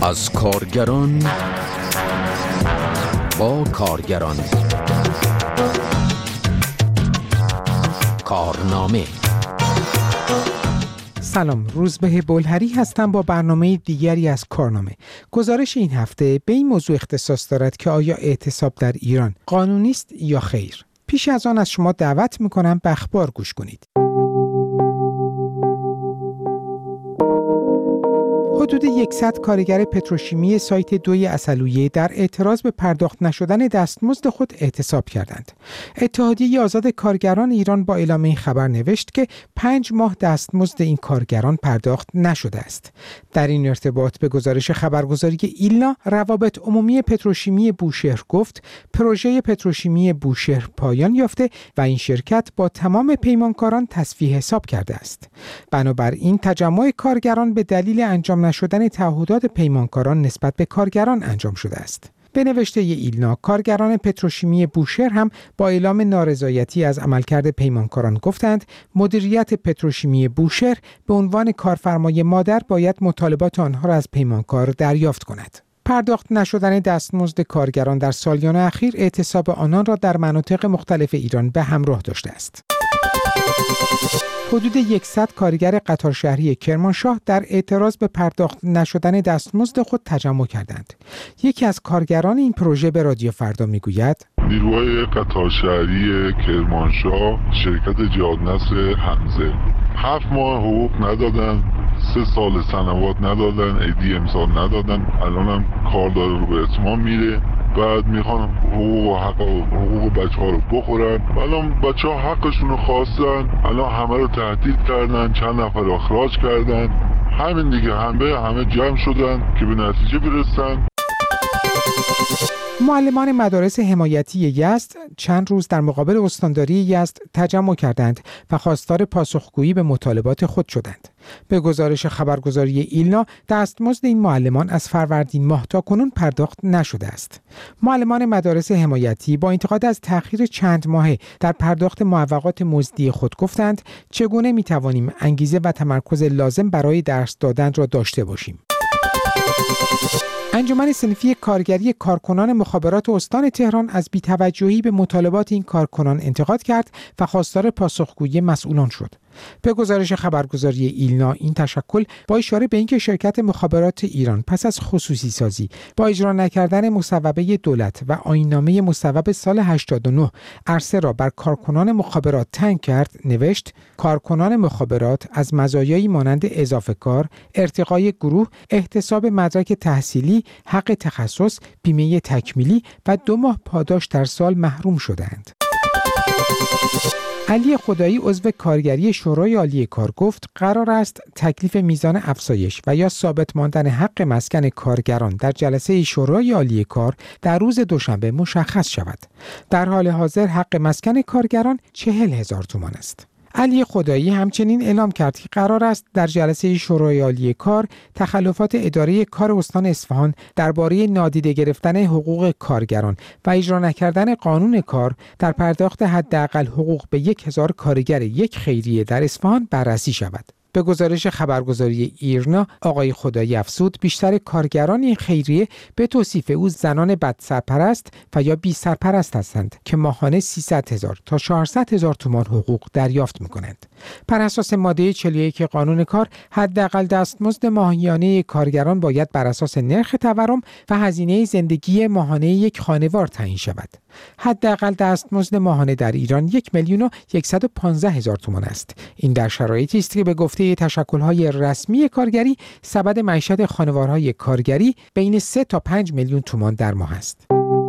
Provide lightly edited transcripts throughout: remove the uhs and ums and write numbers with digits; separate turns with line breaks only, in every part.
از کارگران با کارگران. کارنامه.
سلام، روزبه بلهری هستم با برنامه دیگری از کارنامه. گزارش این هفته به این موضوع اختصاص دارد که آیا اعتصاب در ایران قانونی است یا خیر؟ پیش از آن از شما دعوت می‌کنم به اخبار گوش کنید. حدود 100 کارگر پتروشیمی سایت 2 عسلویه در اعتراض به پرداخت نشدن دستمزد خود اعتصاب کردند. اتحادیه آزاد کارگران ایران با اعلام این خبر نوشت که 5 ماه دستمزد این کارگران پرداخت نشده است. در این ارتباط به گزارش خبرگزاری ایلنا، روابط عمومی پتروشیمی بوشهر گفت پروژه پتروشیمی بوشهر پایان یافته و این شرکت با تمام پیمانکاران تصفیه حساب کرده است. بنابراین تجمع کارگران به دلیل انجام نشدن تعهدات پیمانکاران نسبت به کارگران انجام شده است. به نوشته ایلنا، کارگران پتروشیمی بوشهر هم با اعلام نارضایتی از عملکرد پیمانکاران گفتند مدیریت پتروشیمی بوشهر به عنوان کارفرمای مادر باید مطالبات آنها را از پیمانکار دریافت کند. پرداخت نشدن دستمزد کارگران در سالیان اخیر اعتصاب آنان را در مناطق مختلف ایران به همراه داشته است. حدود 100 کارگر قطار شهری کرمانشاه در اعتراض به پرداخت نشدن دستمزد خود تجمع کردند. یکی از کارگران این پروژه به رادیو فردا میگوید
نیروهای قطار شهری کرمانشاه شرکت جهادنصر حمزه 7 ماه حقوق ندادن، 3 سال سنوات ندادن، عیدی امسال ندادن، الان هم کار داره رو به اتمام میره. بعد میخوان حقوق بچه ها رو بخورن. الان بچه ها حقشون رو خواستن، الان همه رو تهدید کردن، چند نفر اخراج کردن. همین دیگه همه جمع شدن که به نتیجه برسن.
معلمان مدارس حمایتی یزد چند روز در مقابل استانداری یزد تجمع کردند و خواستار پاسخگویی به مطالبات خود شدند. به گزارش خبرگزاری ایلنا، دستمزد این معلمان از فروردین ماه تا کنون پرداخت نشده است. معلمان مدارس حمایتی با انتقاد از تأخیر چند ماهه در پرداخت معوقات مزدی خود گفتند چگونه می‌توانیم انگیزه و تمرکز لازم برای درس دادن را داشته باشیم. انجمن صنفی کارگری کارکنان مخابرات استان تهران از بی‌توجهی به مطالبات این کارکنان انتقاد کرد و خواستار پاسخگویی مسئولان شد. به گزارش خبرگزاری ایلنا، این تشکل با اشاره به اینکه شرکت مخابرات ایران پس از خصوصی سازی با اجرا نکردن مصوبه دولت و آیین‌نامه مصوب سال 89 عرصه را بر کارکنان مخابرات تنگ کرد، نوشت کارکنان مخابرات از مزایایی مانند اضافه کار، ارتقای گروه، احتساب مدرک تحصیلی، حق تخصص، بیمه تکمیلی و 2 ماه پاداش در سال محروم شدند. علی خدایی عضو کارگری شورای عالی کار گفت قرار است تکلیف میزان افزایش و یا ثابت ماندن حق مسکن کارگران در جلسه شورای عالی کار در روز دوشنبه مشخص شود. در حال حاضر حق مسکن کارگران 40,000 تومان است. علی خدایی همچنین اعلام کرد که قرار است در جلسه شورای عالی کار تخلفات اداره کار استان اصفهان درباره نادیده گرفتن حقوق کارگران و اجرا نکردن قانون کار در پرداخت حداقل حقوق به 1000 کارگر یک خیریه در اصفهان بررسی شود. به گزارش خبرگزاری ایرنا، آقای خدایی افزود بیشتر کارگران این خیریه به توصیف او زنان بد سرپرست و یا بی سرپرست هستند که ماهانه 300,000 تا 400,000 تومان حقوق دریافت می‌کنند. بر اساس ماده 41 قانون کار، حداقل دستمزد ماهیانه کارگران باید بر اساس نرخ تورم و هزینه زندگی ماهانه یک خانوار تعیین شود. حداقل دستمزد ماهانه در ایران 1,115,000 تومان است. این در شرایطی است که به گفته تشکل‌های رسمی کارگری سبد معیشت خانوارهای کارگری بین 3 تا 5 میلیون تومان در ماه است.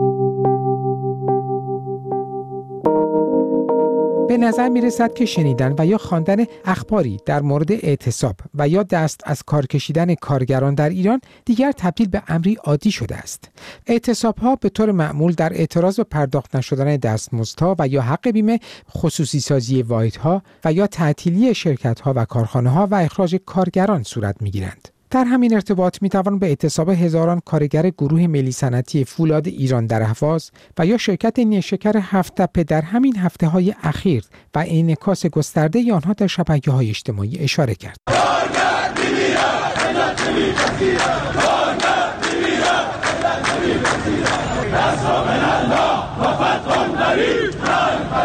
به نظر می رسد که شنیدن و یا خواندن اخباری در مورد اعتصاب و یا دست از کار کشیدن کارگران در ایران دیگر تبدیل به امری عادی شده است. اعتصاب‌ها به طور معمول در اعتراض به پرداخت نشدن دستمزدها و یا حق بیمه، خصوصی سازی واحدها و یا تعطیلی شرکت‌ها و کارخانه‌ها و اخراج کارگران صورت می‌گیرند. در همین ارتباط میتوان به اعتصاب هزاران کارگر گروه ملی صنعتی فولاد ایران در اهواز و یا شرکت نیشکر هفت‌تپه در همین هفته‌های اخیر و انعکاس گسترده آنها در شبکه‌های اجتماعی اشاره کرد.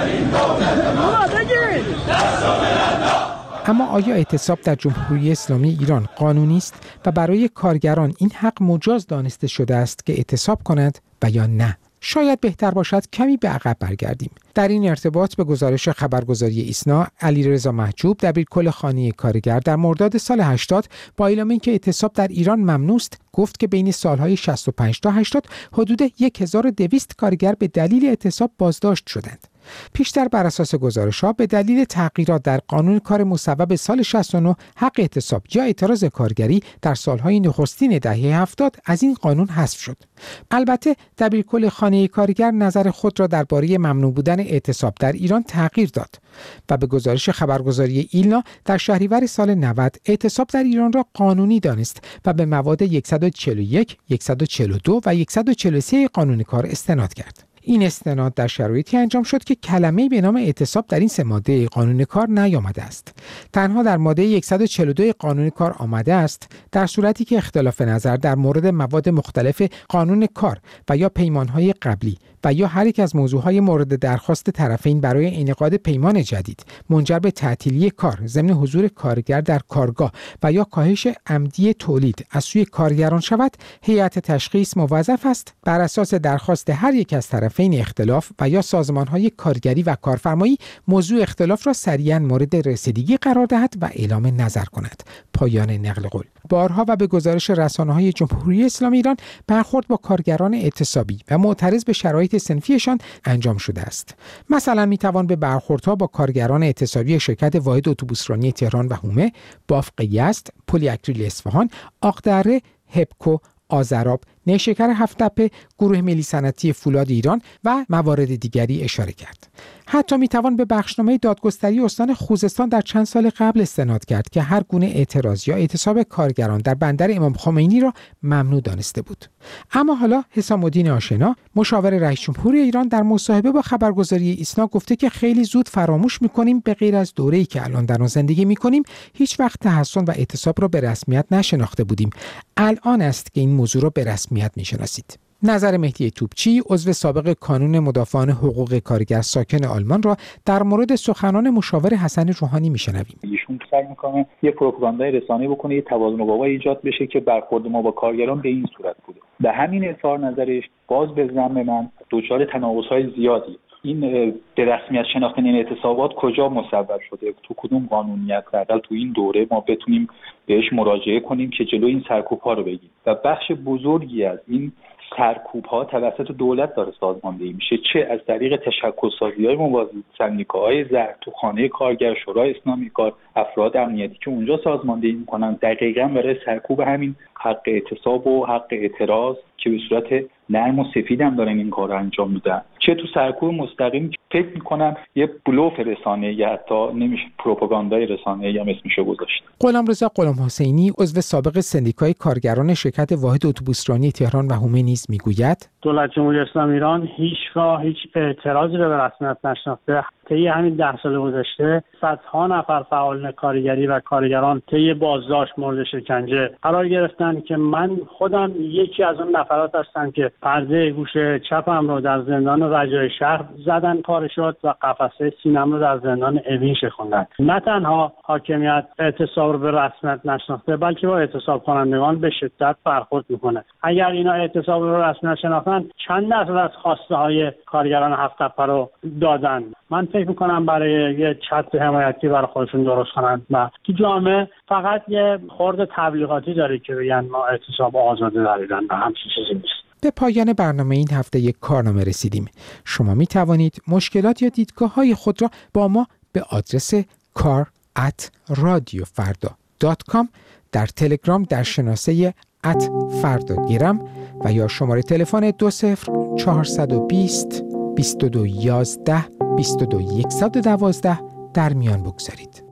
اما آیا اعتصاب در جمهوری اسلامی ایران قانونی است و برای کارگران این حق مجاز دانسته شده است که اعتصاب کنند و یا نه؟ شاید بهتر باشد کمی به عقب برگردیم. در این ارتباط به گزارش خبرگزاری ایسنا، علیرضا محجوب دبیرکل خانه کارگر در مرداد سال 80 با اعلام اینکه اعتصاب در ایران ممنوع است، گفت که بین سالهای 65 تا 80 حدود 1200 کارگر به دلیل اعتصاب بازداشت شدند. پیشتر بر اساس گزارش‌ها به دلیل تغییرات در قانون کار مصوب سال 69 حق اعتصاب یا اعتراض کارگری در سالهای نخستین دهه 70 از این قانون حذف شد. البته دبیرکل خانه کارگر نظر خود را درباره ممنوع بودن اعتصاب در ایران تغییر داد و به گزارش خبرگزاری ایلنا در شهریور سال 90 اعتصاب در ایران را قانونی دانست و به مواد 141، 142 و 143 قانون کار استناد کرد. این استناد در شرایطی انجام شد که کلمه‌ای به نام اعتصاب در این 3 ماده قانون کار نیامده است. تنها در ماده 142 قانون کار آمده است در صورتی که اختلاف نظر در مورد مواد مختلف قانون کار و یا پیمان‌های قبلی و یا هر یک از موضوعهای مورد درخواست طرفین برای انعقاد پیمان جدید منجر به تعطیلی کار ضمن حضور کارگر در کارگاه و یا کاهش عمدی تولید از سوی کارگران شود، هیئت تشخیص موظف است بر اساس درخواست هر یک از طرفین اختلاف و یا سازمان‌های کارگری و کارفرمایی موضوع اختلاف را سریعاً مورد رسیدگی قرار دهد و اعلام نظر کند. پایان نقل قول. بارها و به گزارش رسانه‌های جمهوری اسلامی ایران برخورد با کارگران اعتصابی و معترض به شرایط صنفیشان انجام شده است. مثلا میتوان به برخوردها با کارگران اعتصابی شرکت واحد اتوبوسرانی تهران و هومه، بافق یزد، پلی اکریل اصفهان، آقدره، هپکو، آذراب، نیشکر هفت‌تپه، گروه ملی صنعتی فولاد ایران و موارد دیگری اشاره کرد. حتی میتوان به بخشنامه دادگستری استان خوزستان در چند سال قبل استناد کرد که هر گونه اعتراض یا اعتصاب کارگران در بندر امام خمینی را ممنوع دانسته بود. اما حالا حسام الدین آشنا، مشاور رئیس جمهور ایران، در مصاحبه با خبرگزاری ایسنا گفته که خیلی زود فراموش می‌کنیم به غیر از دوره‌ای که الان در آن زندگی می‌کنیم هیچ وقت تحصن و اعتصاب را به رسمیت نشناخته بودیم. الان است که این موضوع را به رسمیت می‌شناسید. نظر مهدی توپچی، عضو سابق کانون مدافعان حقوق کارگر ساکن آلمان، را در مورد سخنان مشاور حسن روحانی میشنویم.
ایشون سعی میکنه یه پروپاگاندای رسانه‌ای بکنه، یه توازن قوا ایجاد بشه که برخورد ما با کارگران به این صورت بوده. به همین اظهار نظرش باز به ذم من دچار تناقض‌های زیادی. این به رسمیت شناختن این اعتصابات کجا مصور شده؟ تو کدوم قانونیت؟ حداقل تو این دوره ما بتونیم بهش مراجعه کنیم که جلوی این سرکوب‌ها رو بگیریم. و بخش بزرگی از این سرکوب‌ها توسط دولت داره سازماندهی میشه، چه از طریق تشکل‌سازی‌های موازی، سندیکاهای زرد تو خانه کارگر، شورای اسلامی کار، افراد امنیتی که اونجا سازماندهی میکنن دقیقاً برای سرکوب همین حق اعتصاب و حق اعتراض که به صورت نرم و سفید هم دارن این کار رو انجام میدن، چه تو سرکوب مستقیم که فکر میکنم یه بلوف رسانه‌ای یا حتی نمیشه پروپاگاندای رسانه‌ای هم اسمشو گذاشت.
غلامرضا غلامحسینی، عضو سابق سندیکای کارگران شرکت واحد اتوبوسرانی تهران و هومه نیز میگوید
دولت جمهوری اسلامی ایران هیچگاه هیچ اعتراضی رو به رسمیت نشناخته. طی همین 10 سال گذشته صدها نفر فعالان کارگری و کارگران طی بازداشت مورد شکنجه قرار گرفتن که من خودم یکی از اون نفرات هستم که پرده گوش چپم رو در زندان رجای شهر زدن کار شد و قفسه سینم رو در زندان اوین شکوندن. نه تنها حاکمیت اعتصاب رو به رسمیت نشناخته بلکه با اعتصاب کنندگان به شدت برخورد میکنه. اگر اینا اعتصاب رو به رسمیت شناختن چند درصد از خواسته های کارگران هفت‌تپه رو دادن. من فکر میکنم برای یه چتر حمایتی برای خودشون درست کنند و تو جامعه فقط یه خورده تبلیغاتی داره که بگن ما اعتصاب آزاده در ایران و همچین چیزی نیست.
به پایان برنامه این هفته یک کارنامه رسیدیم. شما می توانید مشکلات یا دیدگاه‌های خود را با ما به آدرس kar@radiofarda.com در تلگرام در شناسه @فرداگرم و یا شماره تلفن 20420 2211 22112 در میان بگذارید.